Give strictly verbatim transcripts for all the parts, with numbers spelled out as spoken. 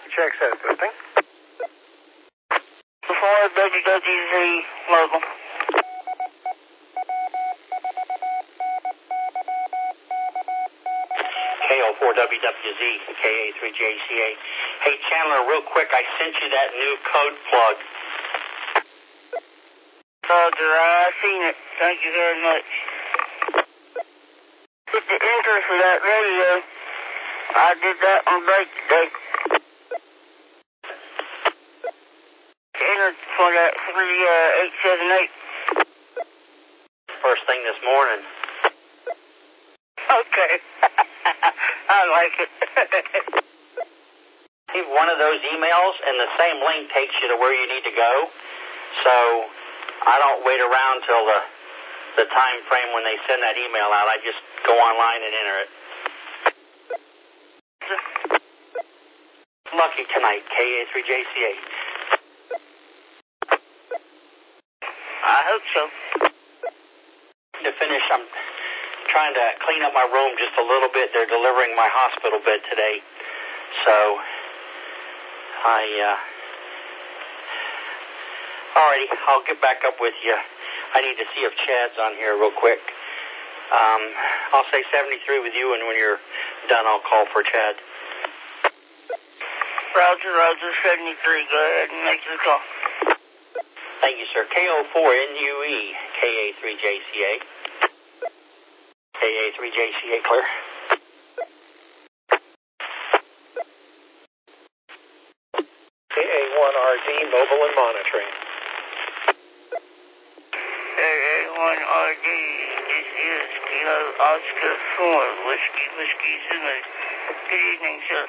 Check says boosting. Before W W Z local. K O four W W Z, K A three J C A. Hey, Chandler, real quick, I sent you that new code plug. Roger, I seen it. Thank you very much. Get the enter for that radio. I did that on break today. Enter for that three eight seven eight. First thing this morning. Okay. I like it. Leave one of those emails, and the same link takes you to where you need to go. So I don't wait around till the the time frame when they send that email out. I just go online and enter it. Lucky tonight, K A three J C A. I hope so. To finish, I'm trying to clean up my room just a little bit. They're delivering my hospital bed today. So I, uh, alrighty, I'll get back up with you. I need to see if Chad's on here real quick. Um, I'll say seventy-three with you, and when you're done, I'll call for Chad. Roger, Roger, seventy-three. Go ahead and make your call. Thank you, sir. K O four N U E, K A three J C A. K A three J C A, clear. K A one R D, mobile and monitoring. K A one R D, this is Kilo Oscar four, Whiskey, Whiskey, Zulu. Good evening, sir.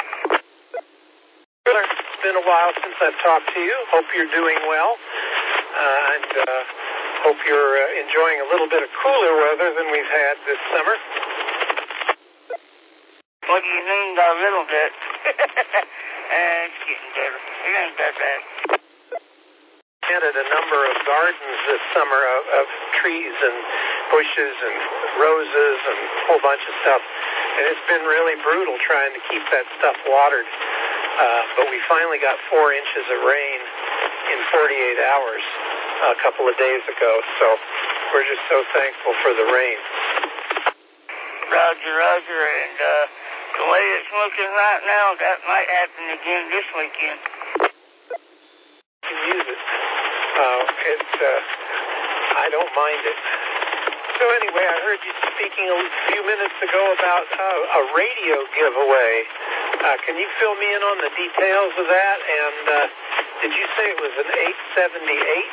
It's been a while since I've talked to you. Hope you're doing well. Uh, and uh, hope you're uh, enjoying a little bit of cooler weather than we've had this summer. What do you mean by a little bit? uh, it's getting better. It ain't that bad. Planted a number of gardens this summer of, of trees and bushes and roses and a whole bunch of stuff. And it's been really brutal trying to keep that stuff watered. Uh, but we finally got four inches of rain in forty-eight hours a couple of days ago. So we're just so thankful for the rain. Roger, Roger. And uh, the way it's looking right now, that might happen again this weekend. You can use it. Uh, it's, uh, I don't mind it. So anyway, I heard you speaking a few minutes ago about uh, a radio giveaway. Uh, can you fill me in on the details of that? And uh, did you say it was an eight seventy-eight?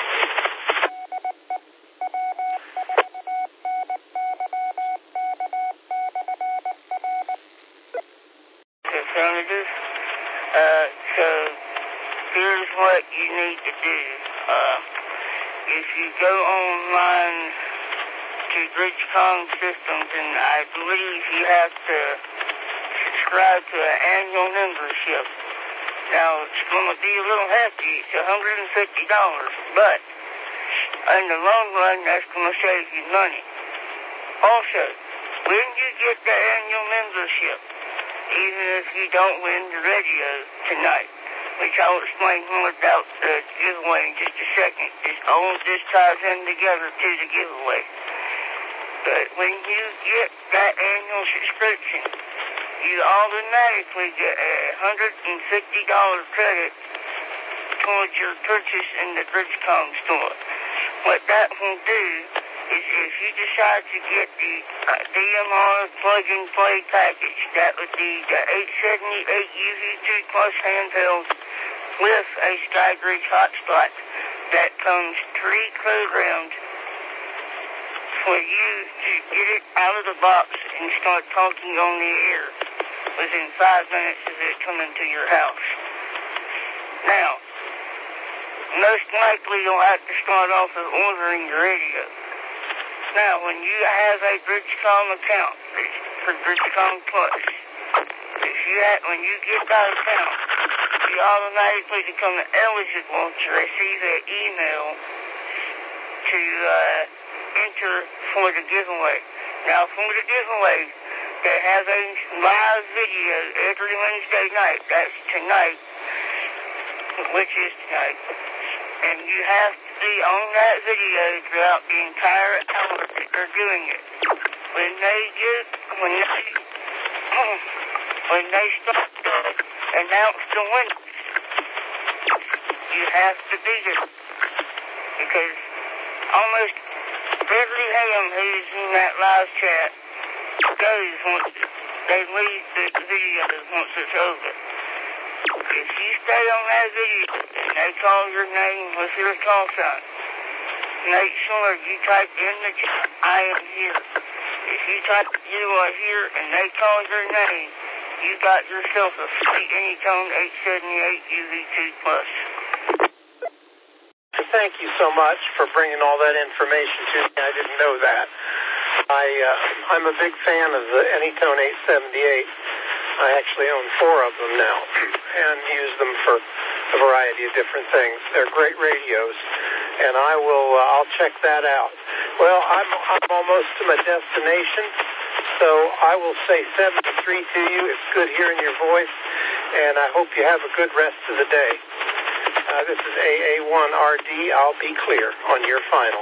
Affirmative. Uh, so here's what you need to do. Uh, if you go online to Bridgecom Systems, and I believe you have to subscribe to an annual membership. Now, it's going to be a little hefty. It's one hundred fifty dollars, but in the long run, that's going to save you money. Also, when you get the annual membership, even if you don't win the radio tonight, which I'll explain more about the giveaway in just a second. This all this ties in together to the giveaway. But when you get that annual subscription, you automatically get a one hundred fifty dollars credit towards your purchase in the Bridgecom store. What that will do is if you decide to get the uh, D M R plug-and-play package, that would be the eight seventy-eight U V two Plus handheld with a SkyBridge hotspot that comes pre-programmed for you to get it out of the box and start talking on the air within five minutes of it coming to your house. Now, most likely you'll have to start off with ordering your radio. Now, when you have a Bridgecom account for Bridgecom Plus, if you have, when you get that account, you automatically become eligible to receive an email to uh, enter for the giveaway. Now, for the giveaway, they have a live video every Wednesday night. That's tonight, which is tonight. And you have to be on that video throughout the entire hour that they're doing it. When they get, when they, when they start to announce the winners, you have to be there. Because almost every ham who's in that live chat goes once they leave the video once it's over. If you stay on that video and they call your name with your call sign, make sure you type in the chat, I am here. If you type you are here and they call your name, you got yourself a free Anytone eight seventy-eight U V two plus. Thank you so much for bringing all that information to me. I didn't know that. I, uh, I'm a big fan of the Anytone eight seventy-eight. I actually own four of them now and use them for a variety of different things. They're great radios, and I will, uh, I'll check that out. Well, I'm, I'm almost to my destination, so I will say seventy-three to you. It's good hearing your voice, and I hope you have a good rest of the day. Uh, this is A A one R D. I'll be clear on your final.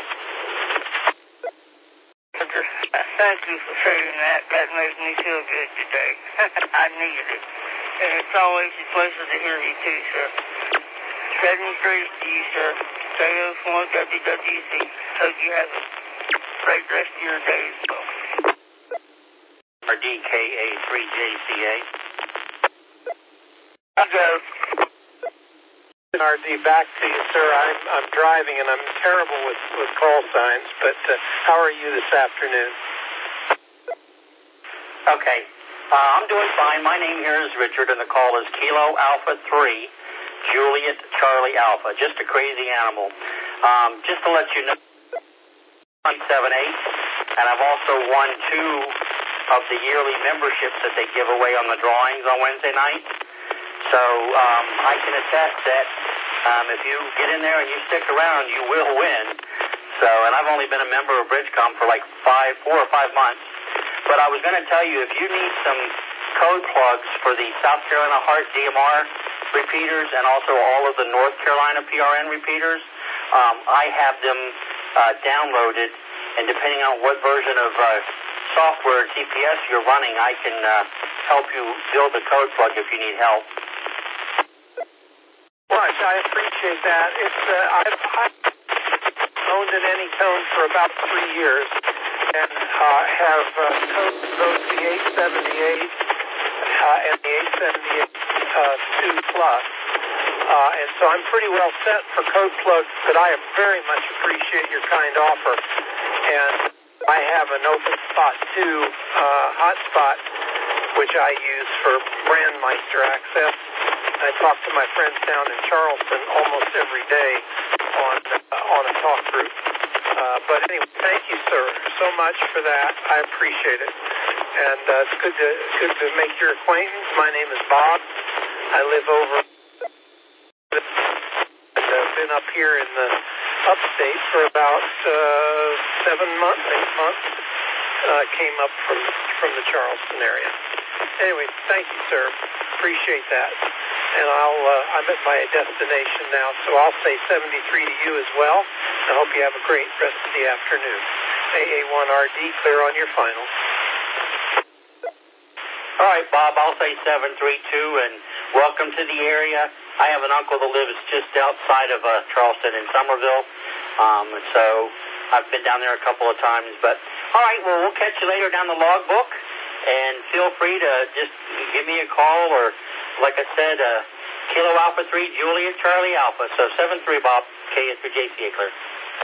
Thank you for saying that. That makes me feel good today. I needed it. And it's always a pleasure to hear you too, sir. seventy-three to you, sir. K O four W W C. Hope you have a great rest of your day as well. R D K A three J C A. I'll go. R D, back to you, sir. I'm, I'm driving, and I'm terrible with, with call signs, but uh, how are you this afternoon? Okay. Uh, I'm doing fine. My name here is Richard, and the call is Kilo Alpha three, Juliet Charlie Alpha. Just a crazy animal. Um, just to let you know, one seven eight, and I've also won two of the yearly memberships that they give away on the drawings on Wednesday night. So um, I can attest that um, if you get in there and you stick around, you will win. So, and I've only been a member of Bridgecom for like five, four or five months. But I was going to tell you, if you need some code plugs for the South Carolina Heart D M R repeaters and also all of the North Carolina P R N repeaters, um, I have them uh, downloaded. And depending on what version of uh, software G P S you're running, I can uh, help you build the code plug if you need help. Well, I appreciate that. It's uh, I've, I've owned an Anytone for about three years and uh, have uh, coded both the eight seventy-eight uh, and the eight seventy-eight uh, two plus. Uh, and so I'm pretty well set for code plugs, but I very much appreciate your kind offer. And I have an OpenSpot two uh, hotspot, which I use for Brandmeister access. I talk to my friends down in Charleston almost every day on uh, on a talk group. Uh, but anyway, thank you, sir, so much for that. I appreciate it, and uh, it's good to good to make your acquaintance. My name is Bob. I live over and I've been up here in the upstate for about uh, seven months, eight months. Uh, came up from from the Charleston area. Anyway, thank you, sir. Appreciate that. And I'll, uh, I'm at my destination now, so I'll say seventy-three to you as well. I hope you have a great rest of the afternoon. A A one R D, clear on your final. All right, Bob, I'll say seven three two, and welcome to the area. I have an uncle that lives just outside of uh, Charleston in Somerville, um, so I've been down there a couple of times. But, all right, well, we'll catch you later down the logbook, and feel free to just give me a call or, like I said, uh, Kilo Alpha three, Juliet Charlie Alpha. So seven three, Bob, K S for J C A, clear.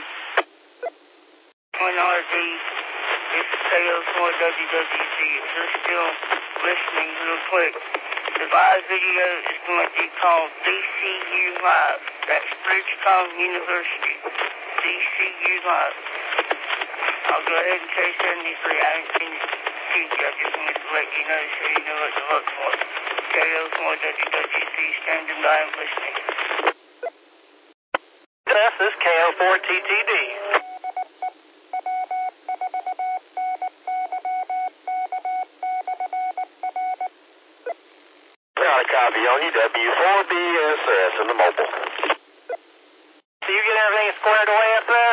one R D, this is K O four W W C. If you're still listening real quick, the live video is going to be called D C U Live. That's Bridgecom University. D C U Live. I'll go ahead and say seventy-three. I ain't seen it. I just wanted to let you know so you know what to look for. K O four W W C, standing by and listening. This is K O four T T D. copy on you, W four B S S in the mobile. So you get everything squared away up there?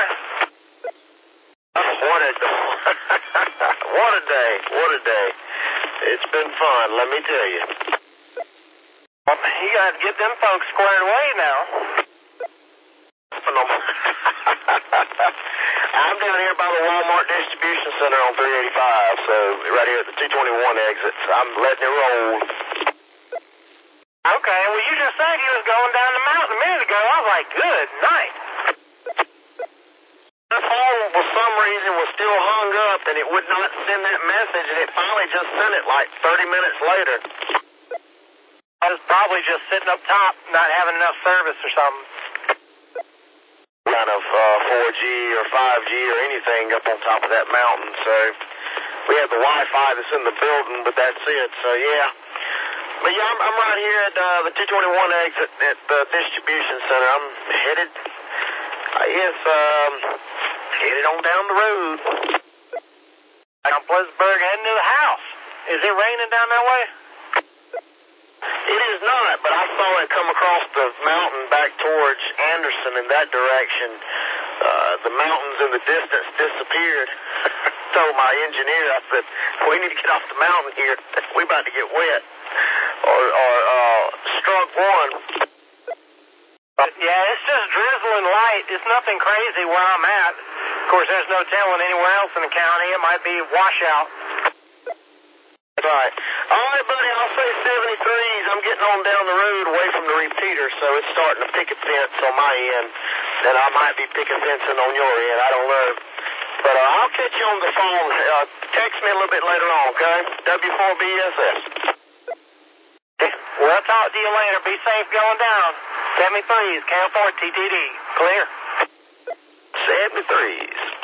What a, what a day, what a day. It's been fun, let me tell you. Well, you got to get them folks squared away now. I'm down here by the Walmart Distribution Center on three eighty-five, so right here at the two twenty-one exit. I'm letting it roll. Okay, well, you just said you was going down the mountain a minute ago. I was like, good night. The phone, for some reason, was still hung up, and it would not send that message, and it finally just sent it like thirty minutes later. I was probably just sitting up top, not having enough service or something. Kind of uh, four G or five G or anything up on top of that mountain, so we have the Wi-Fi that's in the building, but that's it, so yeah. But yeah, I'm, I'm right here at uh, the two twenty-one exit at the distribution center. I'm headed, I guess, um, headed on down the road. I'm Pleasantburg heading to the house. Is it raining down that way? It is not, but I saw it come across the mountain back towards Anderson in that direction. Uh, the mountains in the distance disappeared. Told my engineer, I said, we need to get off the mountain here. We about to get wet. Or, or uh, struck one. Yeah, it's just drizzling light. It's nothing crazy where I'm at. Of course, there's no telling anywhere else in the county. It might be washout. Right. All right, buddy, I'll say seventy-threes. I'm getting on down the road away from the repeater, so it's starting to picket fence on my end. And I might be picket fencing on your end. I don't know. But uh, I'll catch you on the phone. Uh, text me a little bit later on, okay? W four B S S. We'll talk to you later. Be safe going down. seventy-threes, K L four T T D. Clear. seventy-threes.